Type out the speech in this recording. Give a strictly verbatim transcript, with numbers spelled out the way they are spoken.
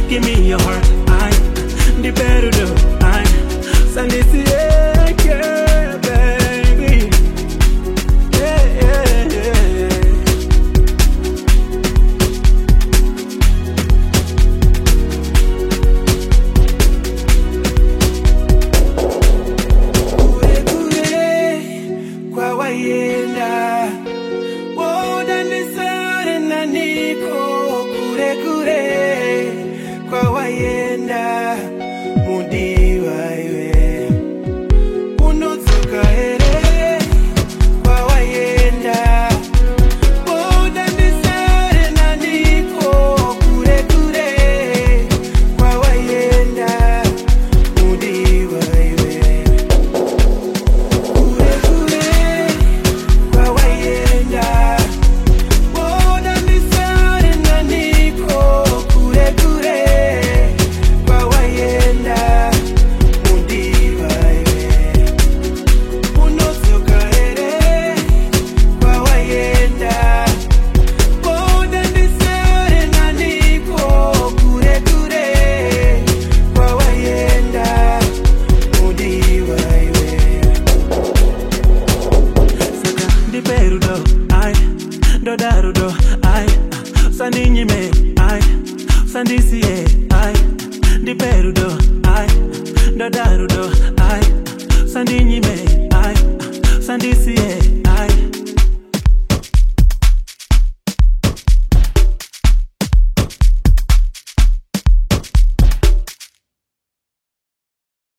give me your heart, I, the better do, I, send it to you, yeah, baby, yeah, yeah, yeah. Kure kure, kwa wayenda, woda nisare na niko, kure kure, kwa wayenda, mudiwa iwe, unozuka here, kwa wayenda, woda nisare na niko, kure kure, kwa wayenda, mudiwa iwe, kure kure, kwa wayenda, woda nisare na niko, kure kure, kwa wayenda, mudiwa iwe, unozuka here, kwa wayenda, woda nisare na niko, kure kure, kwa wayenda, mudiwa iwe. Saka di perudo, ai, do darudo, ai, sandinyi me, ai, sandisi e, ai, di perudo, ai, do darudo.